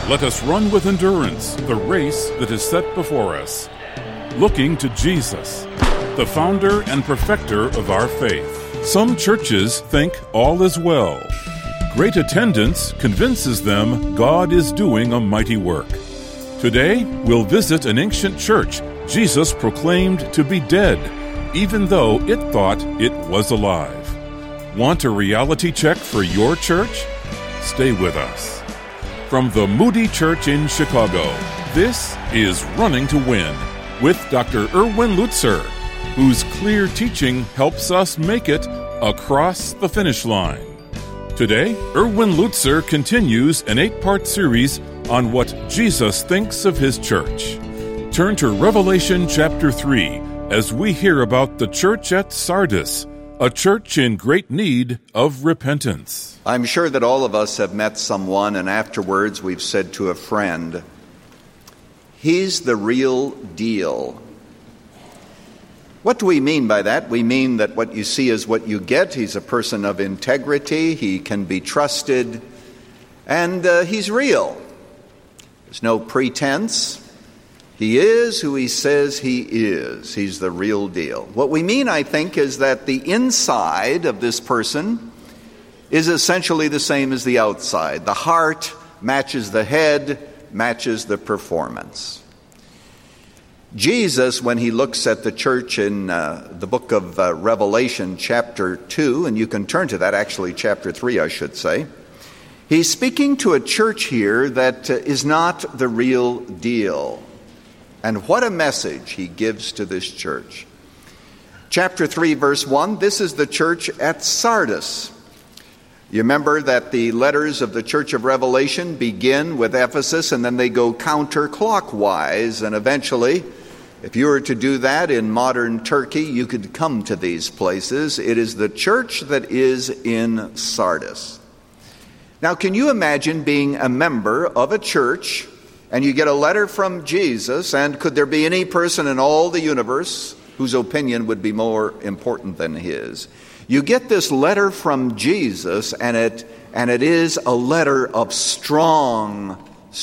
Let us run with endurance the race that is set before us, looking to Jesus, the founder and perfecter of our faith. Some churches think all is well. Great attendance convinces them God is doing a mighty work. Today, we'll visit an ancient church Jesus proclaimed to be dead, even though it thought it was alive. Want a reality check for your church? Stay with us. From the Moody Church in Chicago, this is Running to Win with Dr. Erwin Lutzer, whose clear teaching helps us make it across the finish line. Today, Erwin Lutzer continues an 8-part series on what Jesus thinks of his church. Turn to Revelation chapter 3 as we hear about the church at Sardis, a church in great need of repentance. I'm sure that all of us have met someone, and afterwards we've said to a friend, "He's the real deal." What do we mean by that? We mean that what you see is what you get. He's a person of integrity, he can be trusted, and he's real. There's no pretense. He is who he says he is. He's the real deal. What we mean, I think, is that the inside of this person is essentially the same as the outside. The heart matches the head, matches the performance. Jesus, when he looks at the church in the book of Revelation, chapter 2, and you can turn to that, actually chapter 3, I should say, he's speaking to a church here that is not the real deal. And what a message he gives to this church. Chapter 3, verse 1, this is the church at Sardis. You remember that the letters of the church of Revelation begin with Ephesus and then they go counterclockwise. And eventually, if you were to do that in modern Turkey, you could come to these places. It is the church that is in Sardis. Now, can you imagine being a member of a church and you get a letter from Jesus, and could there be any person in all the universe whose opinion would be more important than his? You get this letter from Jesus, and it is a letter of strong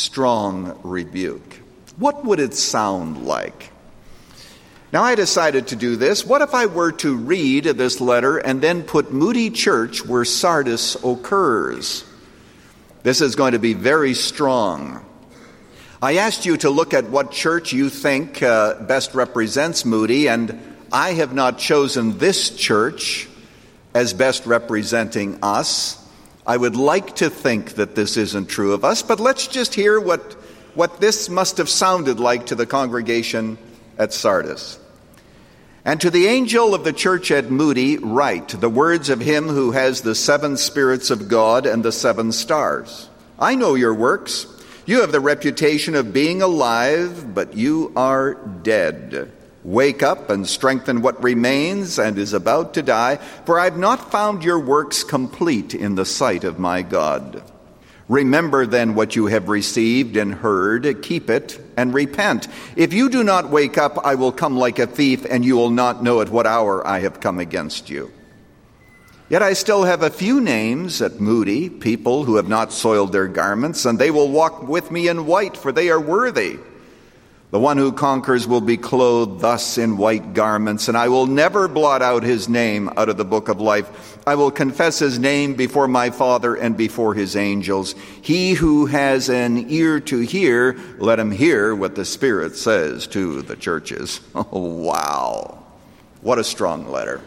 rebuke. What would it sound like? Now, I decided to do this. What if I were to read this letter and then put Moody Church where Sardis occurs? This is going to be very strong. I asked you to look at what church you think best represents Moody, and I have not chosen this church as best representing us. I would like to think that this isn't true of us, but let's just hear what this must have sounded like to the congregation at Sardis. And to the angel of the church at Moody write the words of him who has the 7 spirits of God and the 7 stars. I know your works. You have the reputation of being alive, but you are dead. Wake up and strengthen what remains and is about to die, for I have not found your works complete in the sight of my God. Remember then what you have received and heard, keep it, and repent. If you do not wake up, I will come like a thief, and you will not know at what hour I have come against you. Yet I still have a few names at Moody, people who have not soiled their garments, and they will walk with me in white, for they are worthy. The one who conquers will be clothed thus in white garments, and I will never blot out his name out of the book of life. I will confess his name before my Father and before his angels. He who has an ear to hear, let him hear what the Spirit says to the churches. Oh, wow. What a strong letter.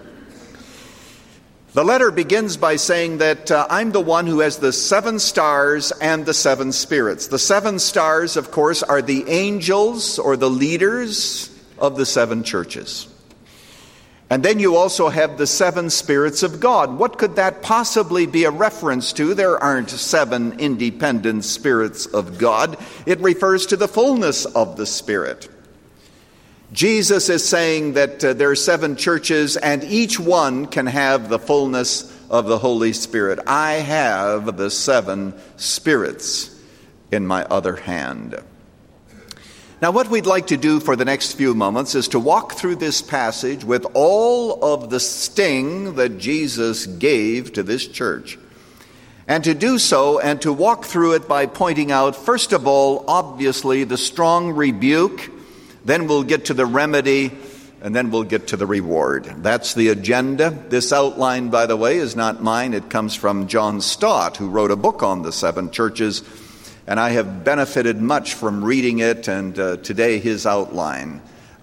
The letter begins by saying that I'm the one who has the 7 stars and the 7 spirits. The 7 stars, of course, are the angels or the leaders of the 7 churches. And then you also have the 7 spirits of God. What could that possibly be a reference to? There aren't 7 independent spirits of God. It refers to the fullness of the Spirit. Jesus is saying that there are 7 churches and each one can have the fullness of the Holy Spirit. I have the 7 spirits in my other hand. Now, what we'd like to do for the next few moments is to walk through this passage with all of the sting that Jesus gave to this church. And to do so and to walk through it by pointing out, first of all, obviously, the strong rebuke, then we'll get to the remedy, and then we'll get to the reward. That's the agenda. This outline, by the way, is not mine. It comes from John Stott, who wrote a book on the seven churches, and I have benefited much from reading it, and today his outline,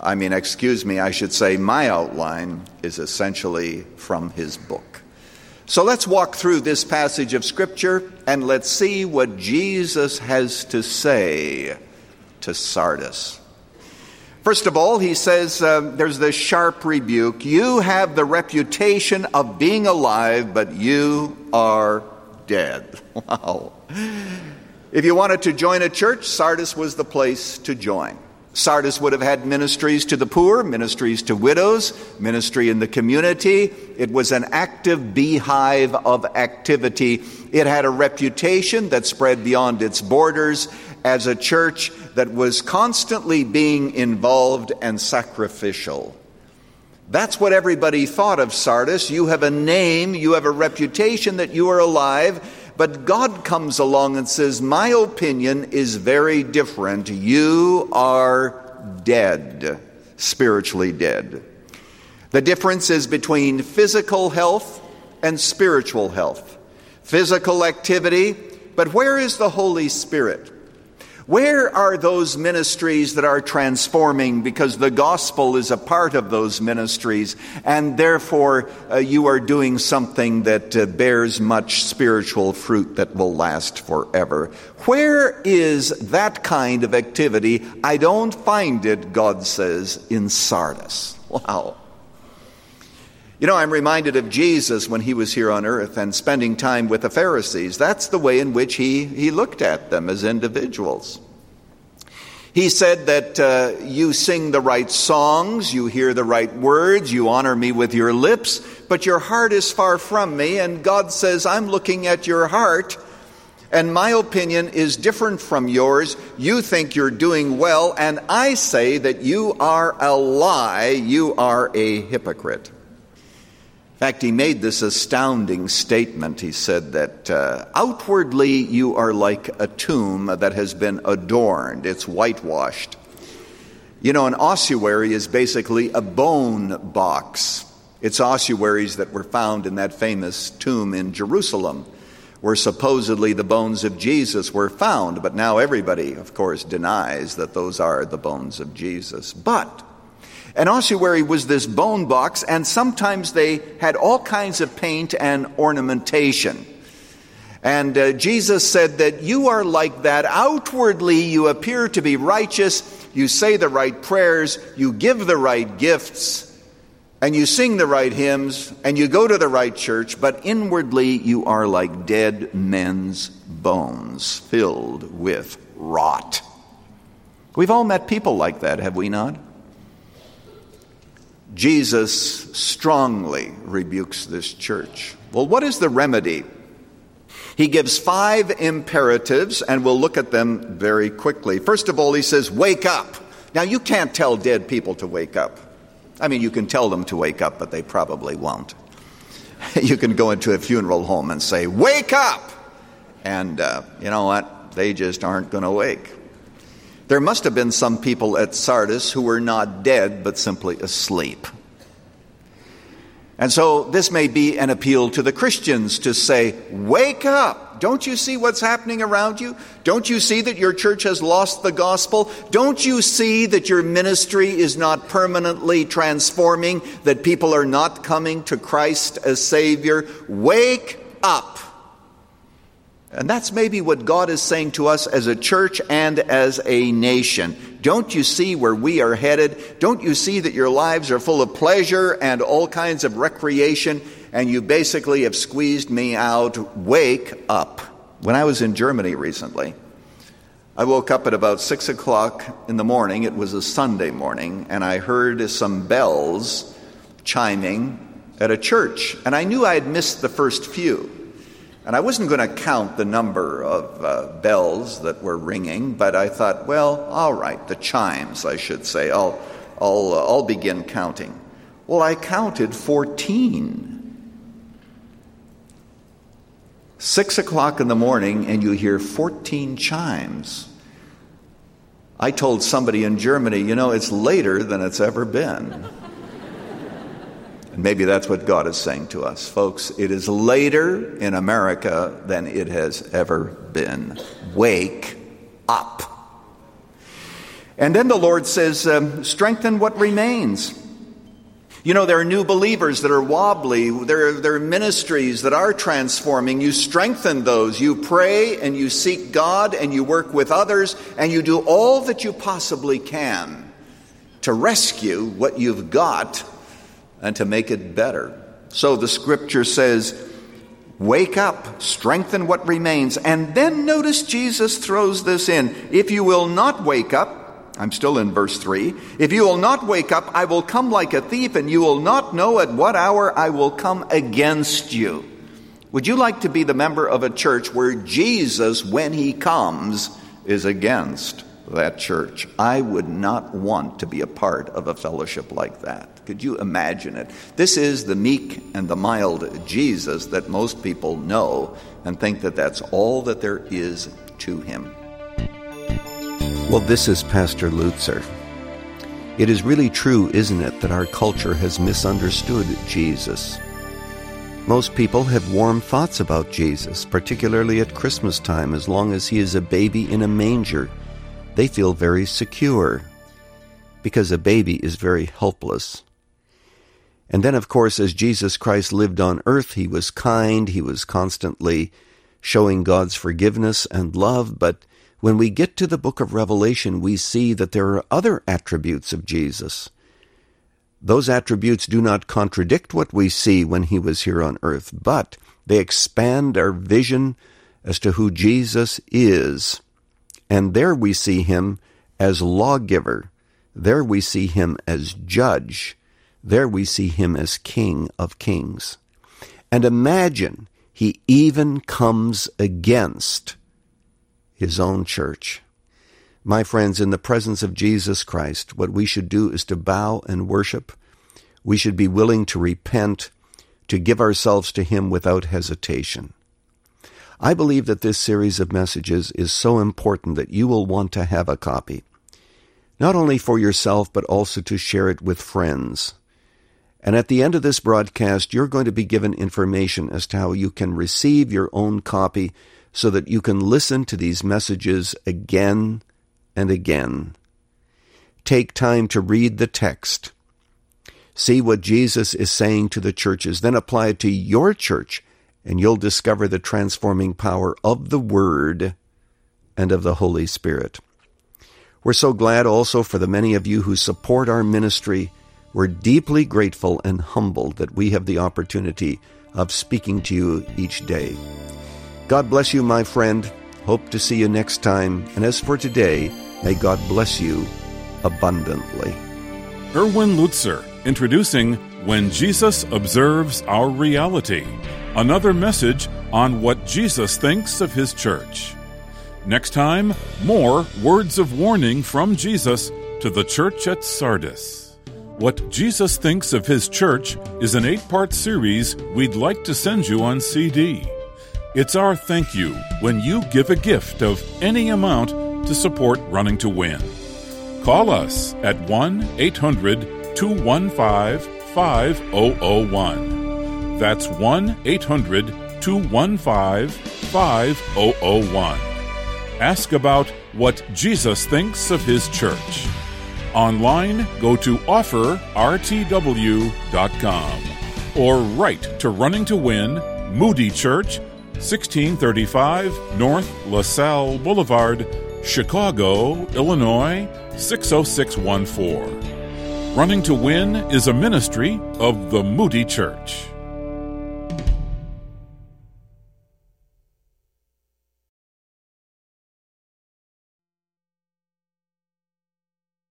I should say my outline is essentially from his book. So let's walk through this passage of Scripture, and let's see what Jesus has to say to Sardis. First of all, he says, there's this sharp rebuke. You have the reputation of being alive, but you are dead. Wow. If you wanted to join a church, Sardis was the place to join. Sardis would have had ministries to the poor, ministries to widows, ministry in the community. It was an active beehive of activity. It had a reputation that spread beyond its borders as a church that was constantly being involved and sacrificial. That's what everybody thought of Sardis. You have a name, you have a reputation that you are alive, but God comes along and says, my opinion is very different. You are dead, spiritually dead. The difference is between physical health and spiritual health. Physical activity, but where is the Holy Spirit? Where are those ministries that are transforming? Because the gospel is a part of those ministries, and therefore you are doing something that bears much spiritual fruit that will last forever. Where is that kind of activity? I don't find it, God says, in Sardis. Wow. You know, I'm reminded of Jesus when he was here on earth and spending time with the Pharisees. That's the way in which he looked at them as individuals. He said that you sing the right songs, you hear the right words, you honor me with your lips, but your heart is far from me. And God says, I'm looking at your heart, and my opinion is different from yours. You think you're doing well, and I say that you are a lie, you are a hypocrite. In fact, he made this astounding statement. He said that outwardly you are like a tomb that has been adorned. It's whitewashed. You know, an ossuary is basically a bone box. It's ossuaries that were found in that famous tomb in Jerusalem, where supposedly the bones of Jesus were found. But now everybody, of course, denies that those are the bones of Jesus. But an ossuary was this bone box, and sometimes they had all kinds of paint and ornamentation. And Jesus said that you are like that. Outwardly, you appear to be righteous. You say the right prayers. You give the right gifts. And you sing the right hymns. And you go to the right church. But inwardly, you are like dead men's bones filled with rot. We've all met people like that, have we not? Jesus strongly rebukes this church. Well, what is the remedy? He gives 5 imperatives, and we'll look at them very quickly. First of all, he says, wake up. Now, you can't tell dead people to wake up. I mean, you can tell them to wake up, but they probably won't. You can go into a funeral home and say, wake up! And you know what? They just aren't going to wake. There must have been some people at Sardis who were not dead, but simply asleep. And so this may be an appeal to the Christians to say, wake up! Don't you see what's happening around you? Don't you see that your church has lost the gospel? Don't you see that your ministry is not permanently transforming, that people are not coming to Christ as Savior? Wake up! And that's maybe what God is saying to us as a church and as a nation. Don't you see where we are headed? Don't you see that your lives are full of pleasure and all kinds of recreation, and you basically have squeezed me out? Wake up. When I was in Germany recently, I woke up at about 6 o'clock in the morning. It was a Sunday morning, and I heard some bells chiming at a church. And I knew I had missed the first few. And I wasn't going to count the number of bells that were ringing, but I thought, well, all right, the chimes, I should say. I'll begin counting. Well, I counted 14. 6 o'clock in the morning and you hear 14 chimes. I told somebody in Germany, it's later than it's ever been. And maybe that's what God is saying to us. Folks, it is later in America than it has ever been. Wake up. And then the Lord says, strengthen what remains. There are new believers that are wobbly. There are ministries that are transforming. You strengthen those. You pray and you seek God and you work with others and you do all that you possibly can to rescue what you've got and to make it better. So the scripture says, wake up, strengthen what remains. And then notice Jesus throws this in. If you will not wake up, I'm still in verse 3. If you will not wake up, I will come like a thief, and you will not know at what hour I will come against you. Would you like to be the member of a church where Jesus, when he comes, is against that church? I would not want to be a part of a fellowship like that. Could you imagine it? This is the meek and the mild Jesus that most people know and think that that's all that there is to him. Well, this is Pastor Lutzer. It is really true, isn't it, that our culture has misunderstood Jesus. Most people have warm thoughts about Jesus, particularly at Christmas time. As long as he is a baby in a manger, they feel very secure, because a baby is very helpless. And then, of course, as Jesus Christ lived on earth, he was kind, he was constantly showing God's forgiveness and love, but when we get to the book of Revelation, we see that there are other attributes of Jesus. Those attributes do not contradict what we see when he was here on earth, but they expand our vision as to who Jesus is. And there we see him as lawgiver. There we see him as judge. There we see him as King of Kings. And imagine, he even comes against his own church. My friends, in the presence of Jesus Christ, what we should do is to bow and worship. We should be willing to repent, to give ourselves to him without hesitation. I believe that this series of messages is so important that you will want to have a copy, not only for yourself, but also to share it with friends. And at the end of this broadcast, you're going to be given information as to how you can receive your own copy so that you can listen to these messages again and again. Take time to read the text. See what Jesus is saying to the churches, then apply it to your church, and you'll discover the transforming power of the Word and of the Holy Spirit. We're so glad also for the many of you who support our ministry. We're deeply grateful and humbled that we have the opportunity of speaking to you each day. God bless you, my friend. Hope to see you next time. And as for today, may God bless you abundantly. Erwin Lutzer, introducing When Jesus Observes Our Reality, another message on what Jesus thinks of his church. Next time, more words of warning from Jesus to the church at Sardis. What Jesus Thinks of His Church is an 8-part series we'd like to send you on CD. It's our thank you when you give a gift of any amount to support Running to Win. Call us at 1-800-215-5001. That's 1-800-215-5001. Ask about what Jesus thinks of his church. Online, go to offerrtw.com or write to Running to Win, Moody Church, 1635 North LaSalle Boulevard, Chicago, Illinois, 60614. Running to Win is a ministry of the Moody Church.